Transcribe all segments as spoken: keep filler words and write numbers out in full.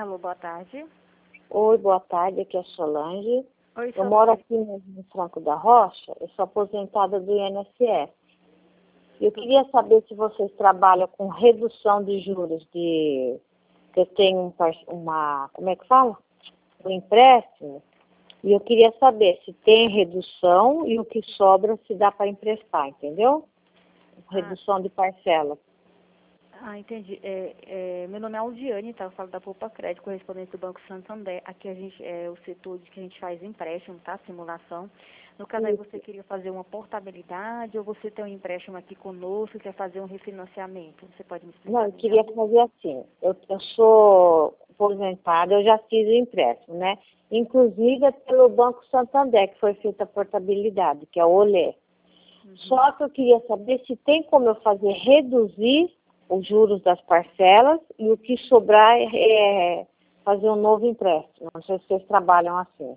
Alô, boa tarde. Oi, boa tarde, aqui é a Solange. Oi, Eu Solange. moro aqui no Franco da Rocha, eu sou aposentada do I N S S. Eu queria saber se vocês trabalham com redução de juros de... que eu tenho um par- uma... como é que fala? Um empréstimo. E eu queria saber se tem redução e o que sobra se dá para emprestar, entendeu? Redução de parcela. Ah, entendi. É, é, meu nome é Aldiane, tá? Eu falo da Poupa Crédito, correspondente do Banco Santander. Aqui a gente é o setor de que a gente faz empréstimo, tá? Simulação. No caso aí, você queria fazer uma portabilidade ou você tem um empréstimo aqui conosco e quer fazer um refinanciamento? Você pode me explicar? Não, eu queria fazer assim. Eu, eu sou aposentada, eu já fiz o empréstimo, né? Inclusive é pelo Banco Santander, que foi feita a portabilidade, que é o Olé. Uhum. Só que eu queria saber se tem como eu fazer reduzir os juros das parcelas e o que sobrar é, é fazer um novo empréstimo. Não sei se vocês trabalham assim.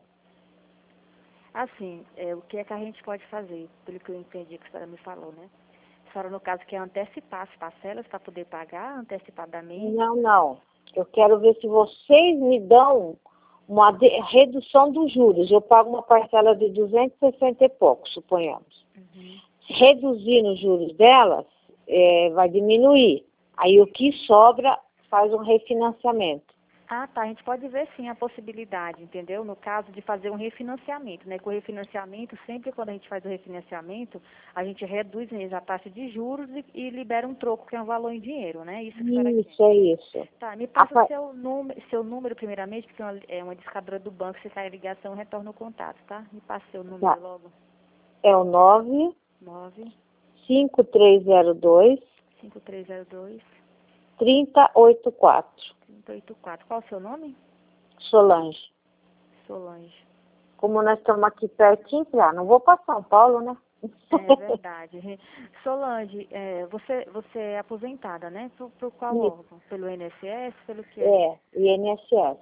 Assim, é, o que é que a gente pode fazer, pelo que eu entendi que a senhora me falou, né? A senhora, no caso, quer antecipar as parcelas para poder pagar antecipadamente? Não, não. Eu quero ver se vocês me dão uma de, redução dos juros. Eu pago uma parcela de duzentos e sessenta e pouco, suponhamos. Uhum. Reduzindo os juros delas, é, vai diminuir. Aí o que sobra faz um refinanciamento. Ah, tá. A gente pode ver sim a possibilidade, entendeu? No caso de fazer um refinanciamento, né? Com o refinanciamento, sempre quando a gente faz o refinanciamento, a gente reduz mesmo a taxa de juros e, e libera um troco, que é um valor em dinheiro, né? Isso que a senhora Isso, quer. é isso. Tá, me passa A, seu número, seu número primeiramente, porque é uma, é uma discadora do banco, se cair a ligação, retorna o contato, tá? Me passa seu número tá. logo. É o nove nove cinco três zero dois cinco três zero dois três zero oito quatro. trinta e oito quatro. Qual o seu nome? Solange. Solange. Como nós estamos aqui pertinho, ah, não vou para São Paulo, né? É verdade. Solange, é, você, você é aposentada, né? Por, por qual Isso. órgão? Pelo I N S S? Pelo que é? É, I N S S.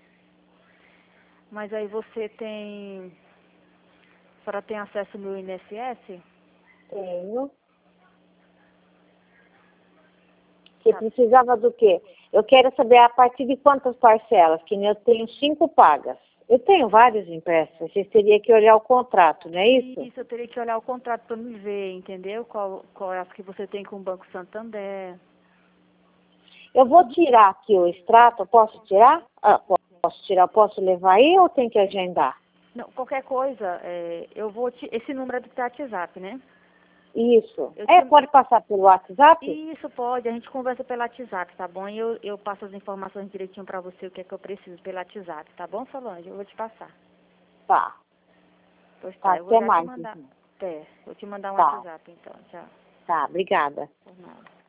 Mas aí você tem... A senhora tem acesso ao meu I N S S? Tenho. Você Tá. precisava do quê? Eu quero saber a partir de quantas parcelas, que eu tenho cinco pagas. Eu tenho vários empréstimos, você teria que olhar o contrato, não é isso? Isso, eu teria que olhar o contrato para me ver, entendeu? Qual, qual é as que você tem com o Banco Santander. Eu vou tirar aqui o extrato, posso tirar? Ah, posso tirar, posso levar aí ou tem que agendar? Não, qualquer coisa, é, eu vou te... Esse número é do WhatsApp, né? Isso. Eu É, te... pode passar pelo WhatsApp? Isso pode, a gente conversa pelo WhatsApp, tá bom? E eu, eu passo as informações direitinho para você, o que é que eu preciso pelo WhatsApp, tá bom, Solange? Eu vou te passar. Tá. Pois Tá, tá, eu vou até já te mais. mandar. Então. É, vou te mandar um Tá, WhatsApp então, tchau. tá, obrigada. Por nada.